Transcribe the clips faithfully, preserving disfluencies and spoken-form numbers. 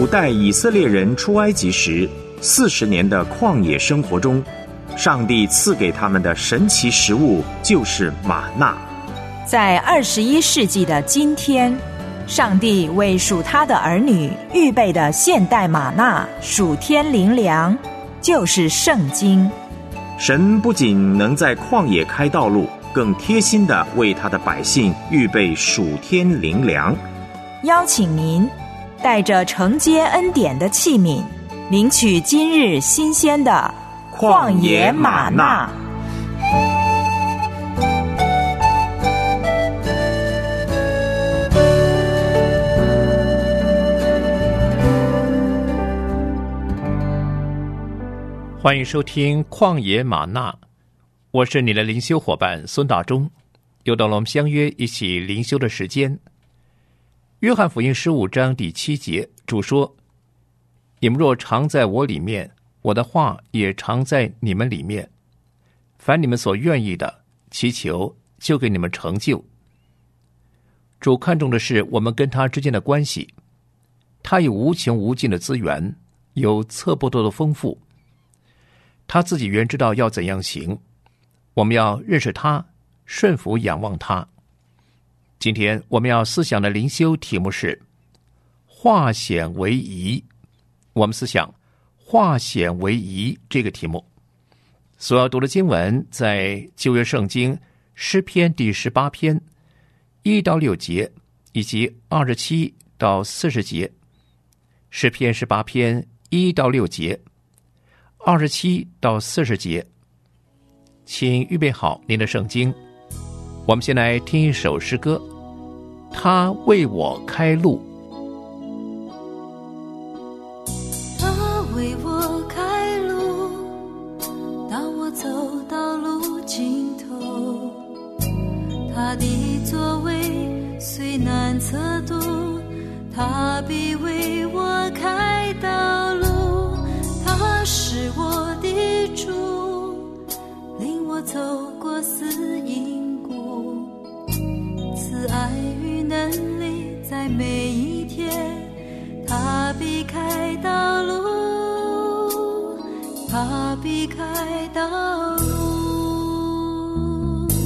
古代以色列人出埃及时四十年的旷野生活中，上帝赐给他们的神奇食物就是玛纳。 在二十一世纪的今天，上帝为属他的儿女预备的现代玛纳属天灵粮，就是圣经。 神不仅能在旷野开道路，更贴心地为他的百姓预备属天灵粮。 邀请您带着承接恩典的器皿，领取今日新鲜的旷野玛纳。 欢迎收听旷野玛纳，我是你的灵修伙伴孙大中，又到了我们相约一起灵修的时间。约翰福音十五章第七节，主说：你们若常在我里面，我的话也常在你们里面，凡你们所愿意的，祈求就给你们成就。主看重的是我们跟他之间的关系，他有无穷无尽的资源，有测不透的丰富，他自己原知道要怎样行，我们要认识他，顺服仰望他。今天我们要思想的灵修题目是化险为夷。我们思想化险为夷这个题目，所要读的经文在旧约圣经诗篇第十八篇一到六节，以及二十七到四十节。诗篇十八篇一到六节，二十七到四十节。请预备好您的圣经，我们先来听一首诗歌，他为我开路。 他为我开路，当我走到路尽头，他的作为虽难测度，他必为我开道路。他是我的主，领我走过死荫谷，慈爱与能力在每一天，他必开道路，他必开道路。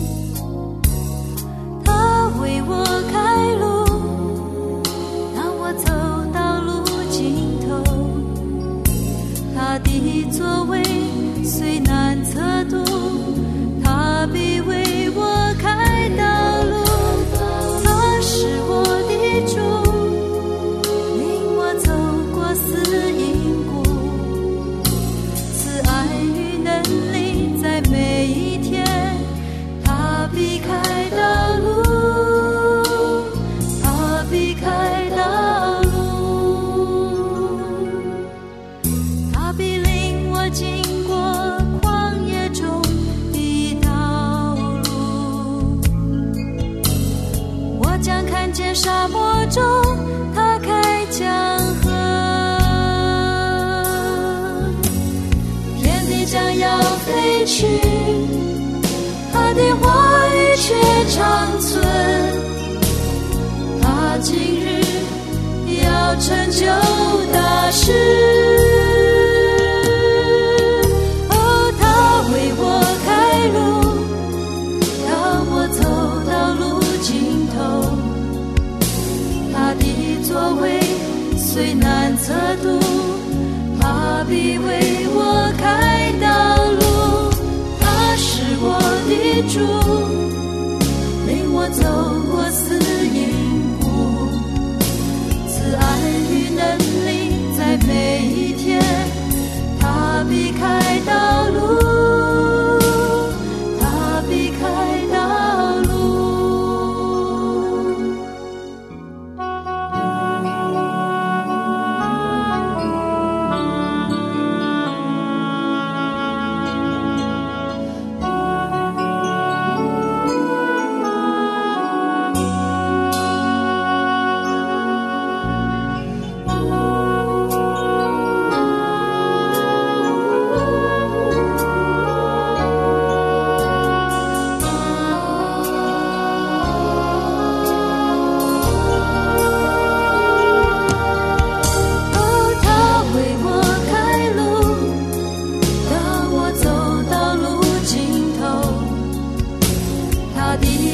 他为我开路，当我走到路尽头，他的作为虽难测度，他必为我开道路。他是我的主，领我走过死荫谷，慈爱与能力在每一天，他必开道路，他必开道路。他必领我经过旷野中的道路，我将看见沙漠中他开江河，天地将要废去，他的话语却长存，他今日要成就大事。哦，他为我开路，当我走到路尽头，他的作为虽难测度，他必为我开道路。他是我的主，领我走过死荫谷，慈爱与能力在每一天，他必开道路，他必开道路。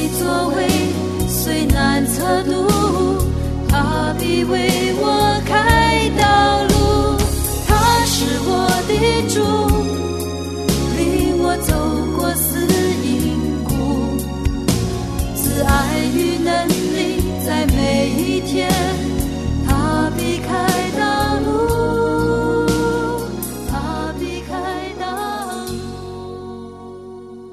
你作为虽难测度，他必为我开道路。他是我的主，领我走过死荫谷，慈爱与能力在每一天，他必开道路，他必开道路。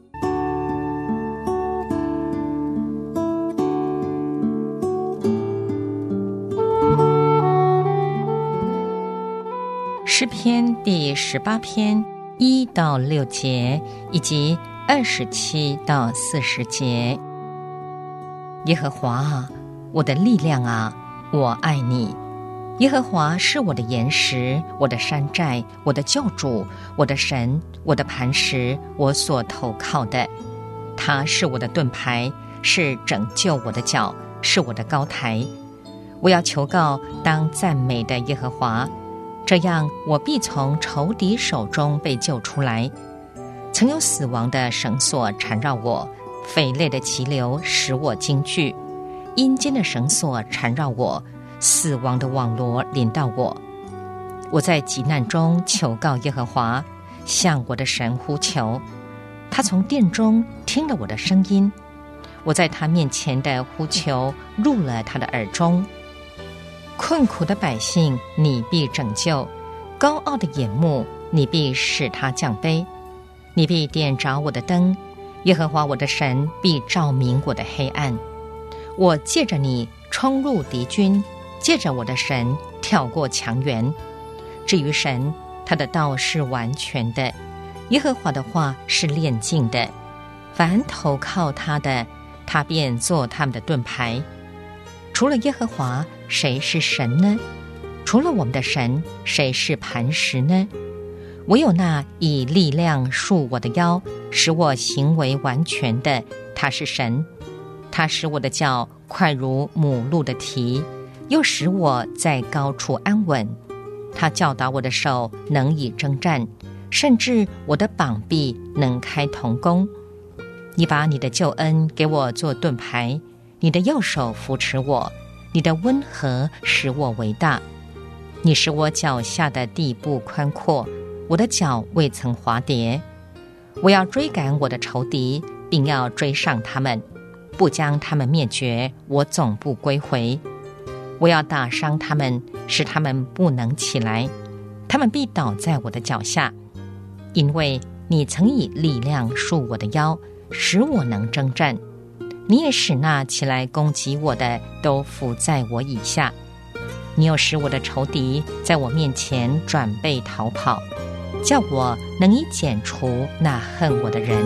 诗篇第十八篇一到六节以及二十七到四十节。耶和华啊，我的力量啊，我爱你。耶和华是我的岩石，我的山寨，我的救主，我的神，我的磐石，我所投靠的。他是我的盾牌，是拯救我的脚，是我的高台。我要求告当赞美的耶和华，这样我必从仇敌手中被救出来。曾有死亡的绳索缠绕我，匪类的急流使我惊惧，阴间的绳索缠绕我，死亡的网罗临到我。我在急难中求告耶和华，向我的神呼求。他从殿中听了我的声音，我在他面前的呼求入了他的耳中。困苦的百姓你必拯救，高傲的眼目你必使他降卑。你必点着我的灯，耶和华我的神必照明我的黑暗。我借着你冲入敌军，借着我的神跳过墙垣。至于神，他的道是完全的，耶和华的话是炼净的。凡投靠他的，他便做他们的盾牌。除了耶和华，谁是神呢？除了我们的神，谁是磐石呢？唯有那以力量束我的腰，使我行为完全的，他是神。他使我的脚快如母鹿的蹄，又使我在高处安稳。他教导我的手能以征战，甚至我的膀臂能开铜弓。你把你的救恩给我做盾牌，你的右手扶持我，你的温和使我为大。你使我脚下的地步宽阔，我的脚未曾滑跌。我要追赶我的仇敌，并要追上他们，不将他们灭绝，我总不归回。我要打伤他们，使他们不能起来，他们必倒在我的脚下。因为你曾以力量束我的腰，使我能征战。你也使那起来攻击我的都伏在我以下。你又使我的仇敌在我面前转背逃跑，叫我能以剪除那恨我的人。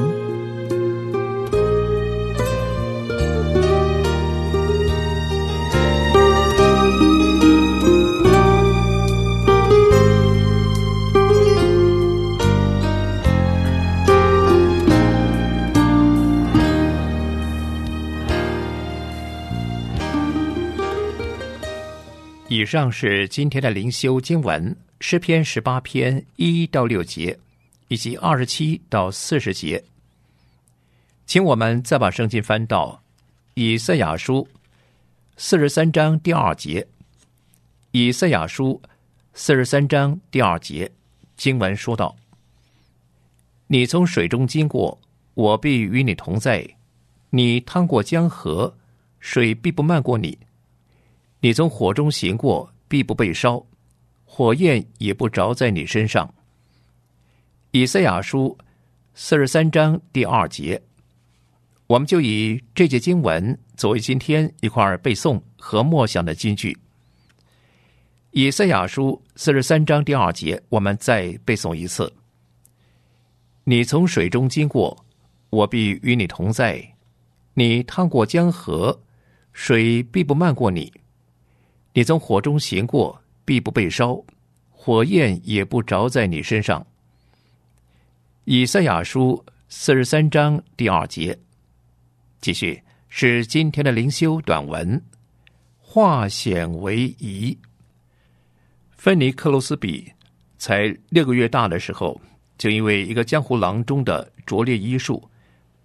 以上是今天的灵修经文，诗篇十八篇一到六节，以及二十七到四十节。请我们再把圣经翻到以赛亚书四十三章第二节。以赛亚书四十三章第二节，经文说道：你从水中经过，我必与你同在；你趟过江河，水必不漫过你。你从火中行过，必不被烧，火焰也不着在你身上。以赛亚书四十三章第二节，我们就以这节经文作为今天一块背诵和默想的金句。以赛亚书四十三章第二节，我们再背诵一次：你从水中经过，我必与你同在；你趟过江河，水必不漫过你。你从火中行过，必不被烧，火焰也不着在你身上。以赛亚书四十三章第二节。继续是今天的灵修短文，化险为夷。芬尼克罗斯比才六个月大的时候，就因为一个江湖郎中的拙劣医术，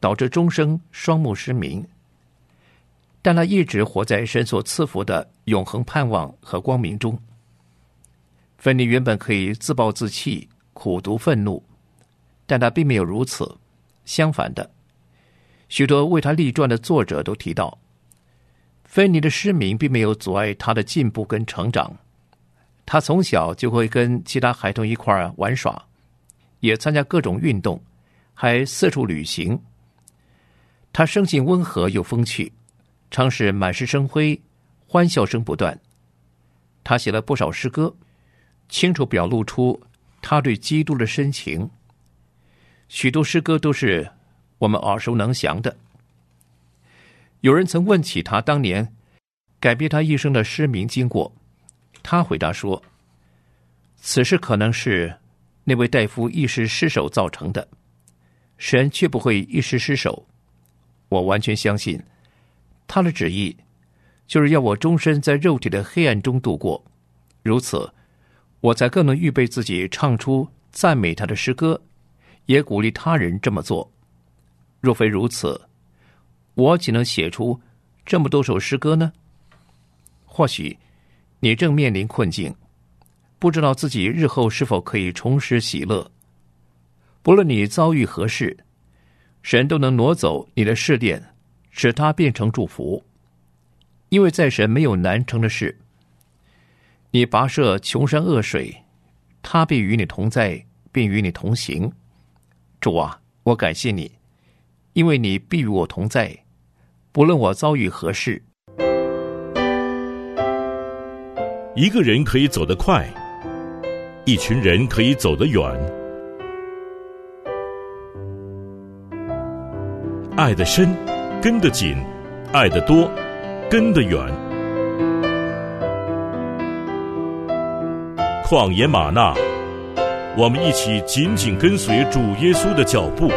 导致终生双目失明。但他一直活在神所赐福的永恒盼望和光明中。芬妮原本可以自暴自弃、苦读愤怒，但他并没有如此。相反的，许多为他立传的作者都提到，芬妮的失明并没有阻碍他的进步跟成长。他从小就会跟其他孩童一块儿玩耍，也参加各种运动，还四处旅行。他生性温和又风趣，常是满是生辉，欢笑声不断。他写了不少诗歌，清楚表露出他对基督的深情。许多诗歌都是我们耳熟能详的。有人曾问起他当年改变他一生的失明经过，他回答说，此事可能是那位大夫一时失手造成的，神却不会一时失手。我完全相信他的旨意就是要我终身在肉体的黑暗中度过，如此我才更能预备自己唱出赞美他的诗歌，也鼓励他人这么做。若非如此，我岂能写出这么多首诗歌呢？或许你正面临困境，不知道自己日后是否可以重拾喜乐。不论你遭遇何事，神都能挪走你的试炼，使它变成祝福。因为在神没有难成的事。你跋涉穷山恶水，他必与你同在，并与你同行。主啊，我感谢你，因为你必与我同在，不论我遭遇何事。 一个人可以走得快，一群人可以走得远。爱得深，跟得紧；爱得多，跟得远。旷野吗哪，我们一起紧紧跟随主耶稣的脚步。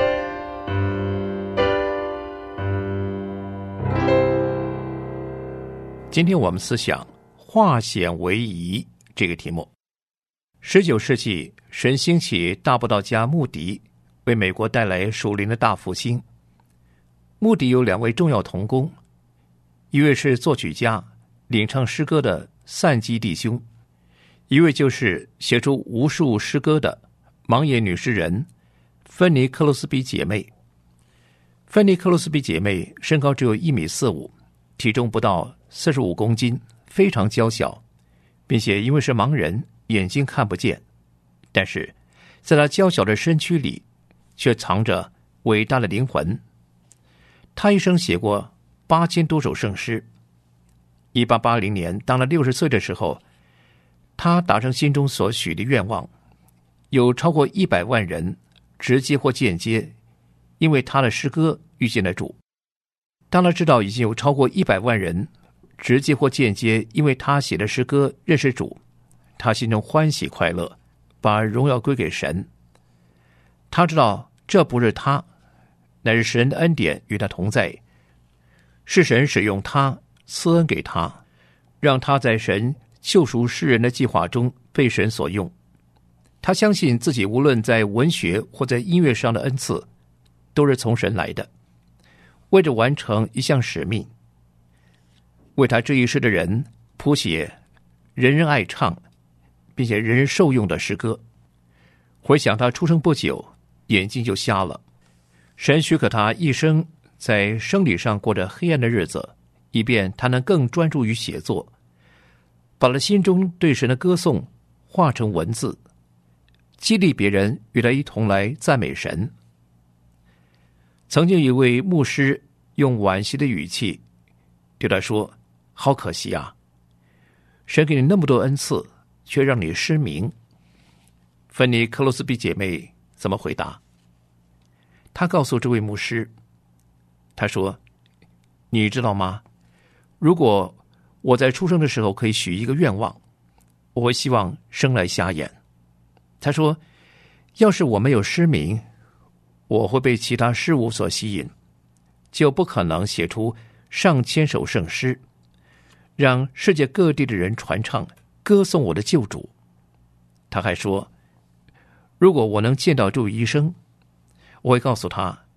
今天我们思想化险为夷这个题目。十九世纪，神兴起大布道家穆迪，为美国带来属灵的大复兴。穆迪有两位重要同工，一位是作曲家、领唱诗歌的散基弟兄，一位就是写出无数诗歌的盲眼女诗人芬尼克洛斯比姐妹。芬尼克洛斯比姐妹身高只有一米四五，体重不到四十五公斤，非常娇小，并且因为是盲人，眼睛看不见。但是在她娇小的身躯里，却藏着伟大的灵魂。她一生写过八千多首圣诗。一八八零年，当了六十岁的时候，她达成心中所许的愿望，有超过一百万人直接或间接因为她的诗歌遇见了主。当她知道已经有超过一百万人直接或间接因为她写的诗歌认识主，她心中欢喜快乐，把荣耀归给神。她知道这不是她，乃是神的恩典与她同在，是神使用她赐恩给她，让她在神救赎世人的计划中被神所用。她相信自己无论在文学或在音乐上的恩赐都是从神来的，为着完成一项使命。为她这一世的人谱写人人爱唱并且人人受用的诗歌。回想她出生不久，眼睛就瞎了，神许可她一生在生理上过着黑暗的日子，以便她能更专注于写作，把她心中对神的歌颂化成文字，激励别人与她一同来赞美神。曾经有一位牧师用惋惜的语气对她说，好可惜啊，神给你那么多恩赐，却让你失明。芬尼克洛斯比姐妹怎么回答？她告诉这位牧师，她说，你知道吗，如果我在出生的时候可以许一个愿望，我会希望生来瞎眼。她说，要是我没有失明，我会被其他事物所吸引，就不可能写出上千首圣诗，让世界各地的人传唱歌颂我的救主。他还说，如果我能见到这位医生，我会告诉他，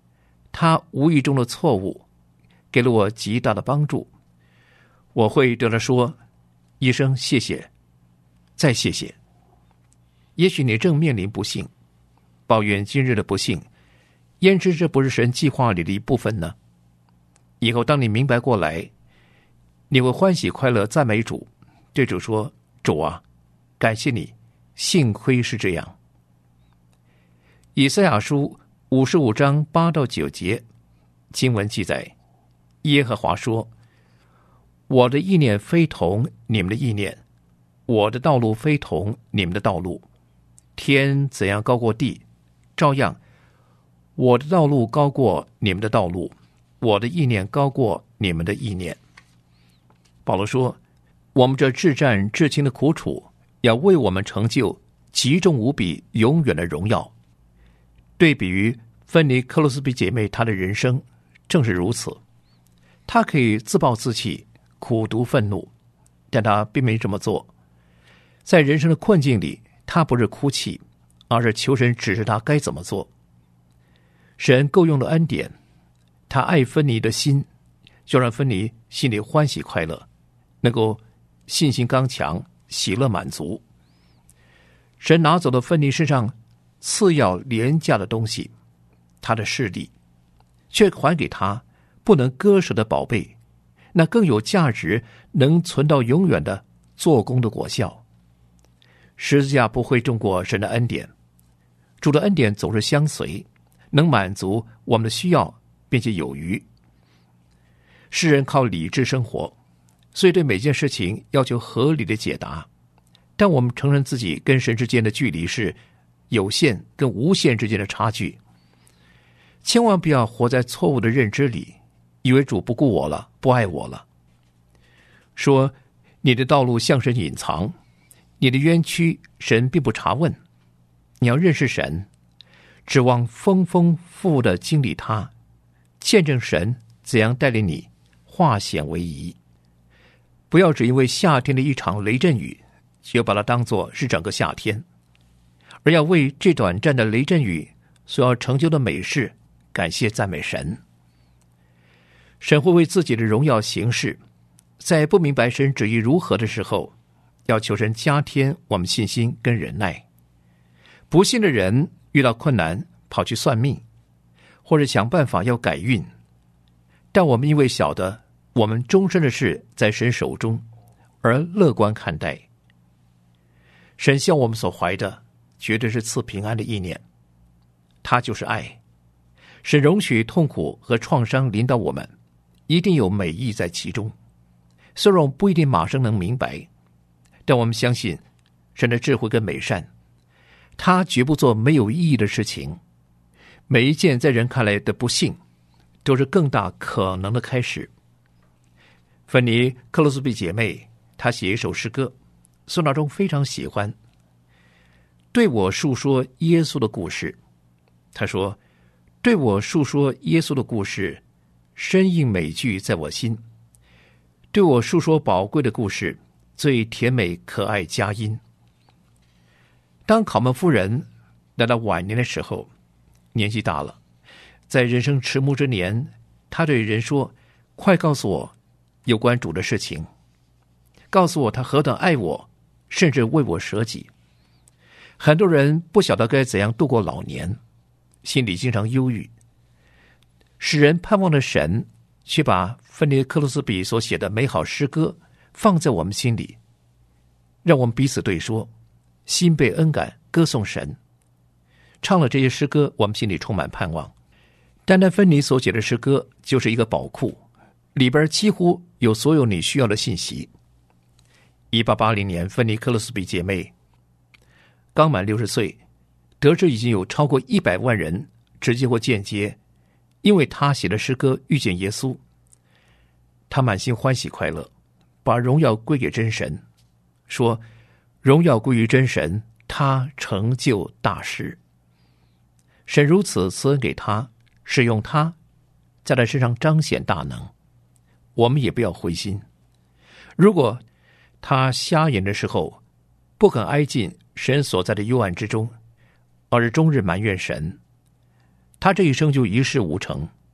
他无意中的错误给了我极大的帮助，我会对他说：医生，谢谢，再谢谢。也许你正面临不幸，抱怨今日的不幸，焉知这不是神计划里的一部分呢？以后当你明白过来，你会欢喜快乐赞美主，对主说：主啊，感谢你，幸亏是这样。以赛亚书五十五章八到九节经文记载，耶和华说：我的意念非同你们的意念，我的道路非同你们的道路。天怎样高过地，照样我的道路高过你们的道路，我的意念高过你们的意念。保罗说，我们这至战至轻的苦楚，要为我们成就极重无比永远的荣耀。对比于芬尼克洛斯比姐妹，她的人生正是如此。她可以自暴自弃，苦毒愤怒，但她并没这么做。在人生的困境里，她不是哭泣，而是求神指示她该怎么做。神够用的恩典，他爱芬尼的心，就让芬尼心里欢喜快乐，能够信心刚强，喜乐满足。神拿走了芬尼身上次要廉价的东西，他的势力，却还给他不能割舍的宝贝，那更有价值，能存到永远的做工的果效。十字架不会重过神的恩典，主的恩典总是相随，能满足我们的需要，并且有余。世人靠理智生活，所以对每件事情要求合理的解答，但我们承认自己跟神之间的距离是有限跟无限之间的差距。千万不要活在错误的认知里，以为主不顾我了，不爱我了。说你的道路向神隐藏，你的冤屈神并不查问。你要认识神，指望丰丰富富的经历他，见证神怎样带领你化险为夷。不要只因为夏天的一场雷阵雨，就把它当作是整个夏天，而要为这短暂的雷阵雨所要成就的美事感谢赞美神。神会为自己的荣耀行事，在不明白神旨意如何的时候，要求神加添我们信心跟忍耐。不信的人遇到困难跑去算命，或者想办法要改运，但我们因为晓得我们终身的事在神手中，而乐观看待。神向我们所怀的绝对是赐平安的意念，他就是爱。神容许痛苦和创伤临到我们，一定有美意在其中。虽然我们不一定马上能明白，但我们相信神的智慧跟美善，他绝不做没有意义的事情。每一件在人看来的不幸，都是更大可能的开始。芬尼克洛斯比姐妹，她写一首诗歌，孙大中非常喜欢。对我述说耶稣的故事，她说：对我述说耶稣的故事，深印美句在我心。对我述说宝贵的故事，最甜美可爱佳音。当考门夫人来到晚年的时候，年纪大了，在人生迟暮之年，她对人说：快告诉我有关主的事情，告诉我他何等爱我，甚至为我舍己。很多人不晓得该怎样度过老年，心里经常忧郁。使人盼望的神，却把芬尼克洛斯比所写的美好诗歌放在我们心里，让我们彼此对说，心被恩感，歌颂神。唱了这些诗歌，我们心里充满盼望。单单芬尼所写的诗歌就是一个宝库，里边几乎有所有你需要的信息。一八八零年，芬尼克洛斯比姐妹刚满六十岁，得知已经有超过一百万人直接或间接因为她写的诗歌遇见耶稣。她满心欢喜快乐，把荣耀归给真神，说：荣耀归于真神，他成就大事。神如此赐恩给他，使用他，在他身上彰显大能。我们也不要灰心。如果他瞎眼的时候不肯挨进神所在的幽暗之中，而是终日埋怨神，他这一生就一事无成，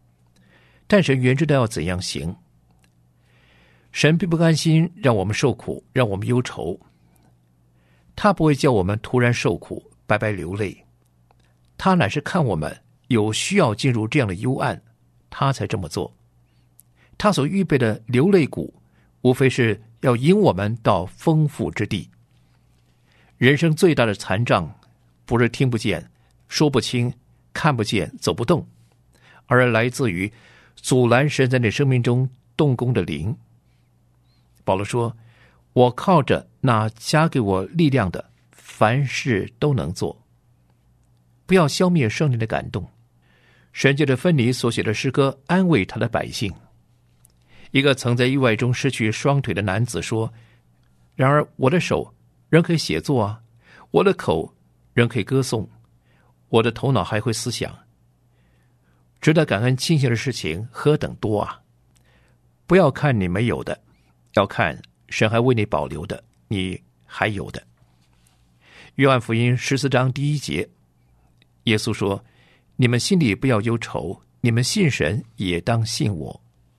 但神原知道要怎样行。神并不甘心让我们受苦，让我们忧愁，他不会叫我们突然受苦，白白流泪，他乃是看我们有需要进入这样的幽暗，他才这么做。他所预备的流泪谷，无非是要引我们到丰富之地。人生最大的残障，不是听不见、说不清、看不见、走不动，而来自于阻拦神在你生命中动工的灵。保罗说，我靠着那加给我力量的，凡事都能做。不要消灭圣灵的感动。神借着芬尼所写的诗歌安慰他的百姓。一个曾在意外中失去双腿的男子说，然而我的手仍可以写作啊，我的口仍可以歌颂，我的头脑还会思想。值得感恩庆幸的事情何等多啊！不要看你没有的，要看神还为你保留的，你还有的。约翰福音十四章第一节，耶稣说，你们心里不要忧愁，你们信神也当信我。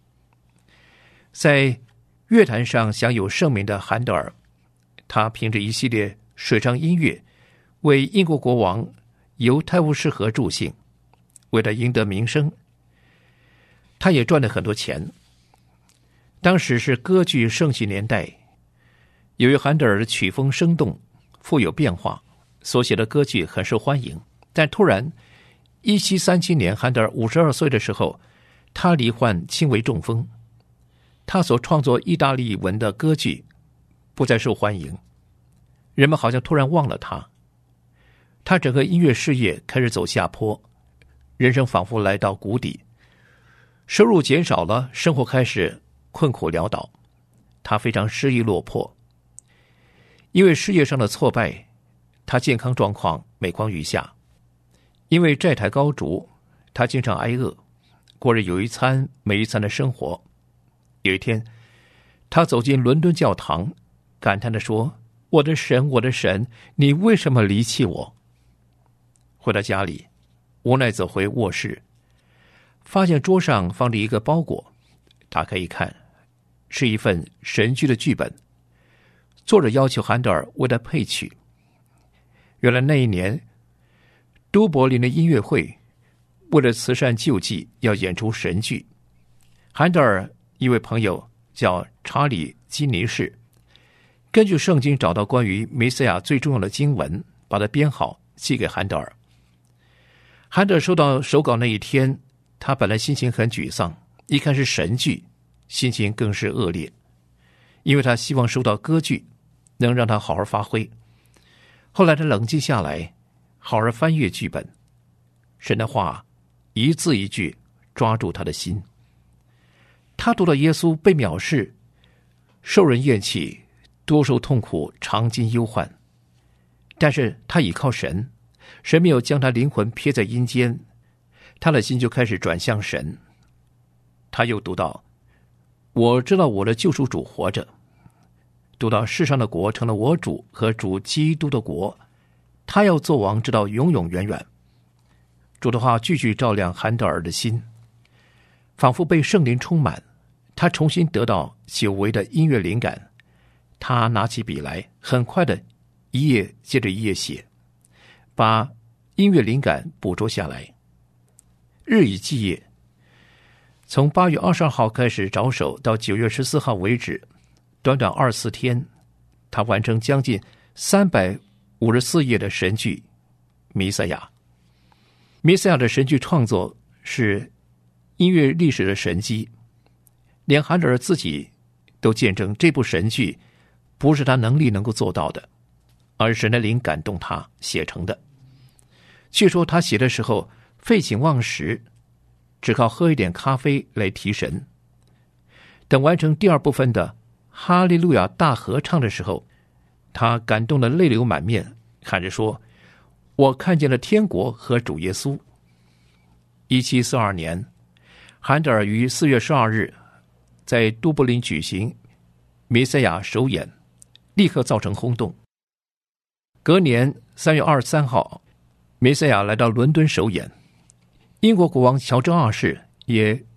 在乐坛上享有盛名的韩德尔，他凭着一系列水上音乐为英国国王犹泰晤士河助兴，为了赢得名声，他也赚了很多钱。当时是歌剧盛行年代，由于韩德尔的曲风生动富有变化，所写的歌剧很受欢迎。但突然一七三七年韩德尔五十二岁的时候，他罹患轻微中风，他所创作意大利文的歌剧不再受欢迎，人们好像突然忘了他，他整个音乐事业开始走下坡，人生仿佛来到谷底，收入减少了，生活开始困苦潦倒，他非常失意落魄。因为事业上的挫败，他健康状况每况愈下，因为债台高筑，他经常挨饿，过着有一餐没一餐的生活。有一天，他走进伦敦教堂，感叹地说，我的神，我的神，你为什么离弃我？回到家里，无奈走回卧室，发现桌上放着一个包裹，打开一看，是一份神剧的剧本，作者要求韩德尔为他配曲。原来那一年都柏林的音乐会为了慈善救济要演出神剧，韩德尔一位朋友叫查理基尼士，根据圣经找到关于弥赛亚最重要的经文，把它编好寄给韩德尔。韩德尔收到手稿那一天，他本来心情很沮丧，一看是神剧，心情更是恶劣，因为他希望收到歌剧能让他好好发挥。后来他冷静下来，好好翻阅剧本，神的话一字一句抓住他的心。他读到耶稣被藐视，受人厌弃，多受痛苦，常经忧患，但是他倚靠神，神没有将他灵魂撇在阴间，他的心就开始转向神。他又读到，我知道我的救赎主活着，读到世上的国成了我主和主基督的国，他要做王直到永永远远。主的话句句照亮韩德尔的心，仿佛被圣灵充满，他重新得到久违的音乐灵感。他拿起笔来，很快的一页接着一页写，把音乐灵感捕捉下来，日以继夜。从八月二十二号开始着手，到九月十四号为止，短短二十四天，他完成将近三百五十四页的神剧《弥赛亚》。弥赛亚的神剧创作是音乐历史的神迹，连韩德尔自己都见证这部神剧不是他能力能够做到的，而神的灵感动他写成的。据说他写的时候废寝忘食，只靠喝一点咖啡来提神。等完成第二部分的哈利路亚大合唱的时候，他感动得泪流满面，喊着说，我看见了天国和主耶稣。一七四二年，韩德尔于四月十二日在都柏林举行弥赛亚首演，立刻造成轰动。隔年三月二十三号，弥赛亚来到伦敦首演，英国国王乔治二世也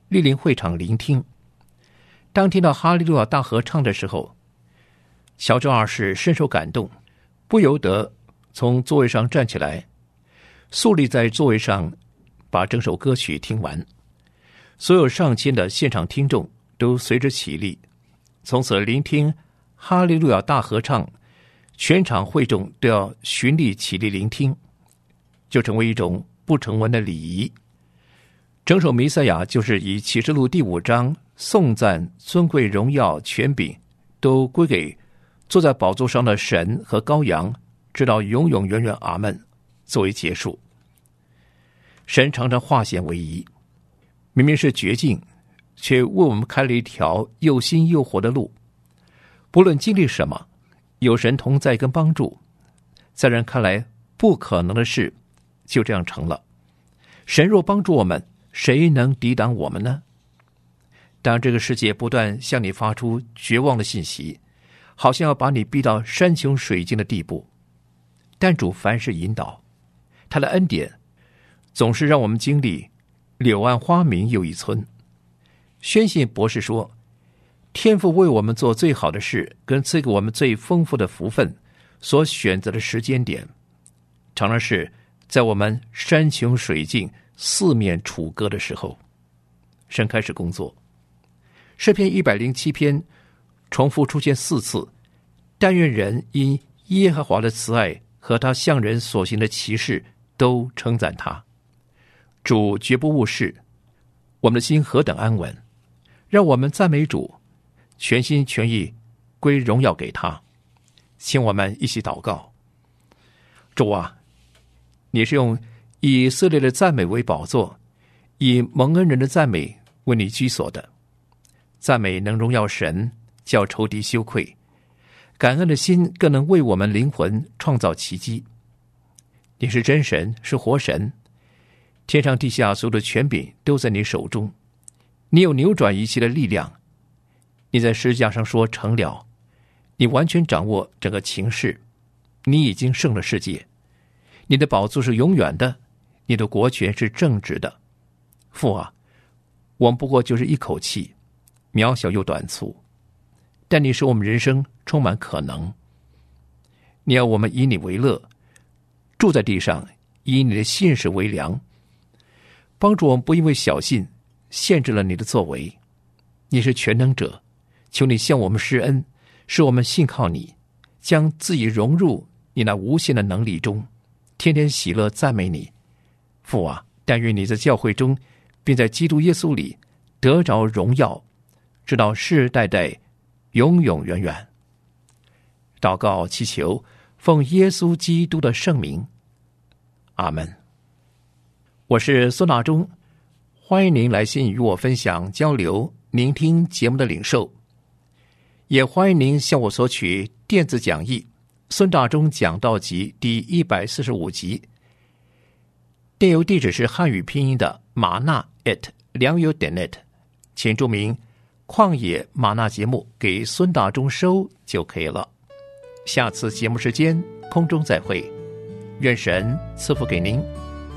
莅临会场聆听。当听到哈利路亚大合唱的时候，乔治二世深受感动，不由得从座位上站起来，肃立在座位上，把整首歌曲听完。所有上千的现场听众都随着起立，从此聆听哈利路亚大合唱，全场会众都要循例起立聆听，就成为一种不成文的礼仪。整首弥赛亚就是以启示录第五章颂赞尊贵荣耀权柄都归给坐在宝座上的神和羔羊，直到永永远远阿们作为结束。神常常化险为夷，明明是绝境，却为我们开了一条又新又活的路。不论经历什么，有神同在跟帮助，在人看来不可能的事就这样成了。神若帮助我们，谁能抵挡我们呢？当这个世界不断向你发出绝望的信息，好像要把你逼到山穷水尽的地步，但主凡事引导，他的恩典总是让我们经历柳暗花明又一村。宣信博士说，天父为我们做最好的事，跟赐给我们最丰富的福分所选择的时间点，常常是在我们山穷水尽四面楚歌的时候，神开始工作。诗篇一百零七篇重复出现四次，但愿人因耶和华的慈爱和他向人所行的奇事都称赞他。主绝不误事，我们的心何等安稳，让我们赞美主，全心全意归荣耀给他。请我们一起祷告。主啊，你是用以色列的赞美为宝座，以蒙恩人的赞美为你居所的。赞美能荣耀神，叫仇敌羞愧，感恩的心更能为我们灵魂创造奇迹。你是真神，是活神，天上地下所有的权柄都在你手中，你有扭转一切的力量。你在十字架上说成了，你完全掌握整个情势，你已经胜了世界，你的宝座是永远的，你的国权是正直的。父啊，我们不过就是一口气，渺小又短促，但你使我们人生充满可能。你要我们以你为乐，住在地上，以你的信实为粮，帮助我们不因为小信限制了你的作为。你是全能者，求你向我们施恩，使我们信靠你，将自己融入你那无限的能力中，天天喜乐赞美你。父啊，但愿你在教会中并在基督耶稣里得着荣耀，直到世世代代永永远远。祷告祈求，奉耶稣基督的圣名，阿们。我是孙大中，欢迎您来信与我分享交流聆听节目的领受，也欢迎您向我索取电子讲义《孙大中讲道集》第一百四十五集，电邮地址是汉语拼音的玛纳 at 良友点 net， 请注明旷野玛纳节目给孙大中收就可以了。下次节目时间空中再会，愿神赐福给您。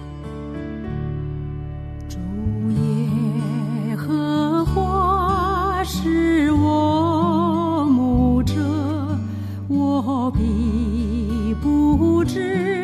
主耶和华是我牧者，我必不知